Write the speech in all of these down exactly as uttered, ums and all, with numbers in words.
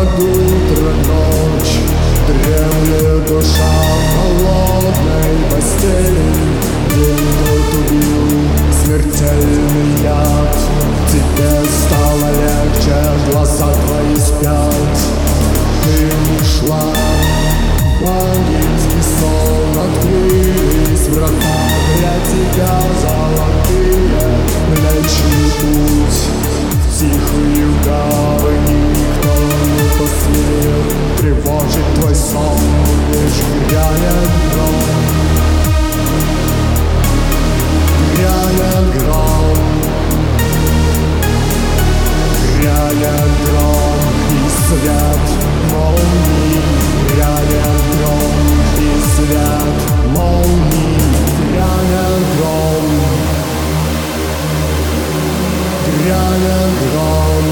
под утро ночь дремлет душа в холодной постели. День тот убил смертельный яд. Тебе стало легче, глаза твои спят. Ты ушла, память и сон открылись врата для тебя золотые. Млечный путь в тихую гавань, никто не посмеет тревожить твой сон. Лишь грянет гром, грянет гром, грянет гром и свет молний, грянет гром и свет молний, грянет гром, грянет гром,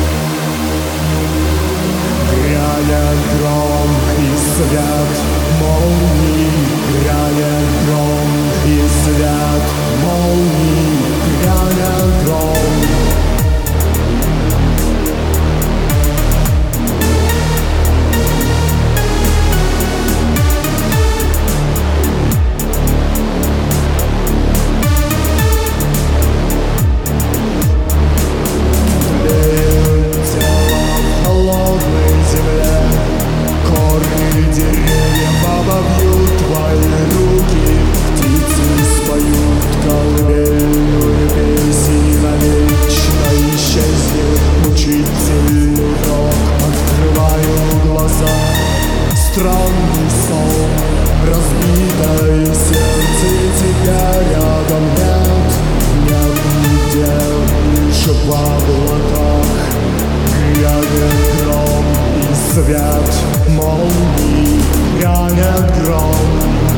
грянет гром и свет молний, грянет гром и свет молний, грянет гром. Деревьев обобьют твои руки, птицы споют колыбельную песнь, навечно исчезнет мучительный рок. Открываю глаза, странный сон, разбитое сердце, тебя рядом нет, нет нигде, лишь в облаках. Грянет гром и свет молний, грянет гром,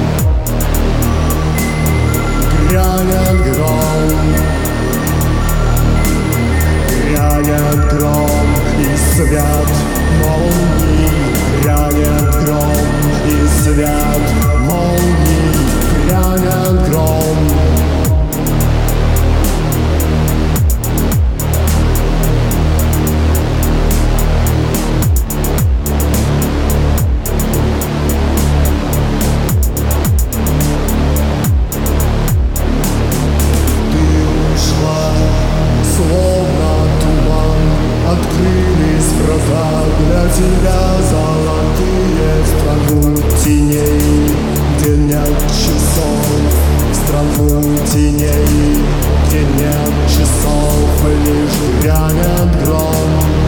грянет гром, грянет гром и свет молний, грянет гром и свет молний, грянет гром. Открылись врата для тебя золотые, в страну теней, где нет часов, в страну теней, где нет часов, лишь грянет гром.